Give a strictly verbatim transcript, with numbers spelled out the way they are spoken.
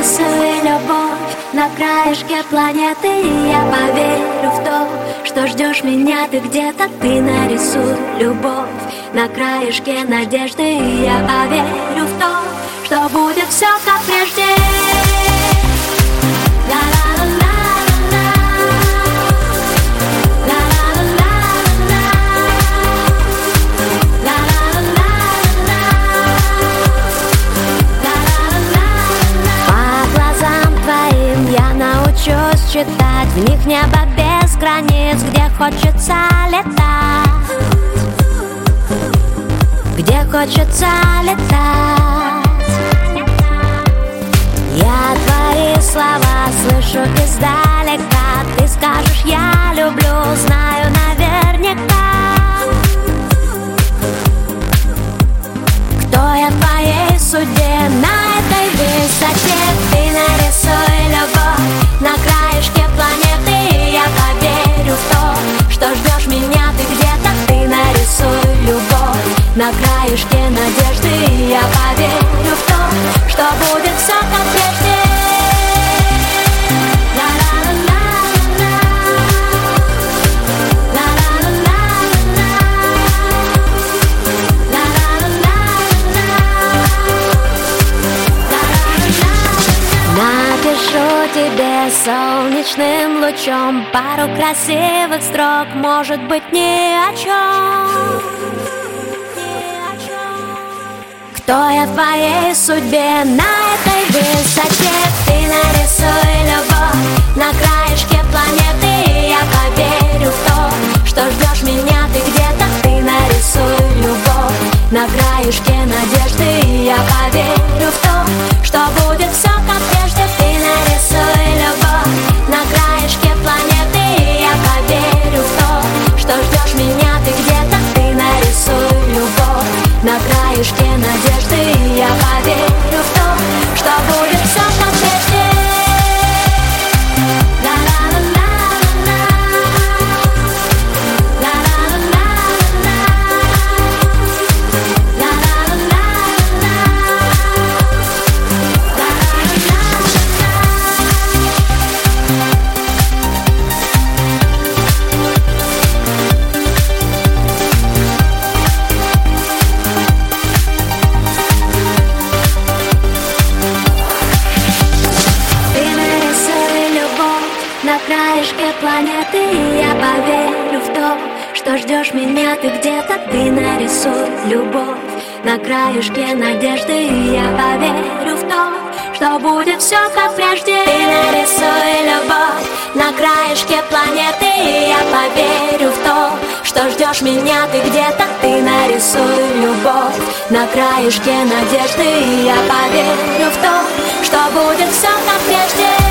нарисуй любовь на краешке планеты, и я поверю в то, что ждешь меня ты где-то. Ты нарисуй любовь на краешке надежды, и я поверю в то, что будет все как прежде. Читать в них небо без границ, где хочется летать, где хочется летать. Я твои слова слышу издалека. Ты скажешь я люблю, знаю наверняка. Кто я в твоей судьбе на этой высоте? Ты нарисуй любовь на краешке планеты, и я поверю в то, что ждешь меня ты где-то. Ты нарисуй любовь на краешке надежды, и я поверю в то, что будет все как прежде. Напишу тебе солнечным лучом пару красивых строк, может быть, ни о чем. Кто я в твоей судьбе на этой высоте? Ты нарисуй любовь на краешке планеты, и я поверю в то, что ждешь меня ты где-то. Ты нарисуй любовь на краешке надежды, и я поверю в то, что будет все как прежде. Ты нарисуй любовь на краешке планеты, и я поверю в то, что ждешь меня ты где-то. Ты нарисуй любовь на краешке надежды, и я поверю в то, что будет все как прежде. На краешке планеты, и я поверю в то, что ждешь меня ты где-то. Ты нарисуй любовь на краешке надежды, и я поверю в то, что будет все как прежде. Ты нарисуй любовь на краешке планеты, и я поверю в то, что ждешь меня ты где-то. Ты нарисуй любовь на краешке надежды, и я поверю в то, что будет все как прежде.